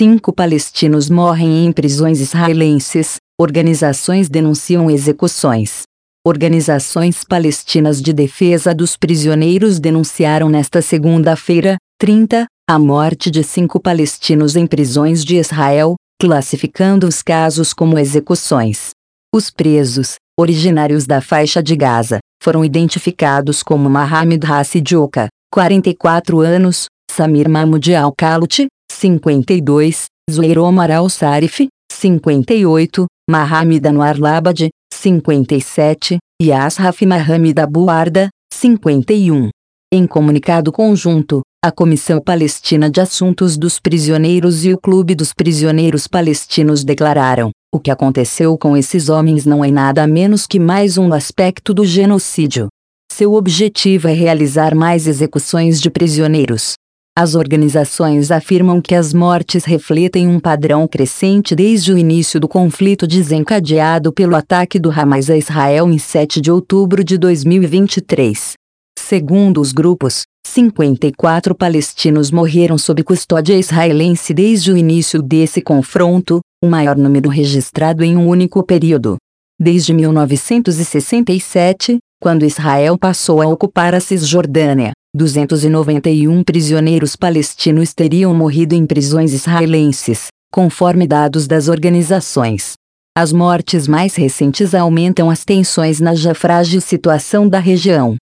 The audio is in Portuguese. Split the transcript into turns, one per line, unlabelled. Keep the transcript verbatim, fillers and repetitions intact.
Cinco palestinos morrem em prisões israelenses. Organizações denunciam execuções. Organizações palestinas de defesa dos prisioneiros denunciaram nesta segunda-feira, trinta, a morte de cinco palestinos em prisões de Israel, classificando os casos como execuções. Os presos, originários da faixa de Gaza, foram identificados como Mohamed Hassi Joka, quarenta e quatro anos, Samir Mahmoud Al-Khaloti, cinquenta e dois, Zuhair Omar Al-Sarif, cinquenta e oito, Mohamed Anwar Labad, cinquenta e sete, e Ashraf Mohamed Abu Arda, cinquenta e um. Em comunicado conjunto, a Comissão Palestina de Assuntos dos Prisioneiros e o Clube dos Prisioneiros Palestinos declararam: o que aconteceu com esses homens não é nada menos que mais um aspecto do genocídio. Seu objetivo é realizar mais execuções de prisioneiros. As organizações afirmam que as mortes refletem um padrão crescente desde o início do conflito desencadeado pelo ataque do Hamas a Israel em sete de outubro de dois mil e vinte e três. Segundo os grupos, cinquenta e quatro palestinos morreram sob custódia israelense desde o início desse confronto, o maior número registrado em um único período. Desde mil novecentos e sessenta e sete, quando Israel passou a ocupar a Cisjordânia, duzentos e noventa e um prisioneiros palestinos teriam morrido em prisões israelenses, conforme dados das organizações. As mortes mais recentes aumentam as tensões na já frágil situação da região.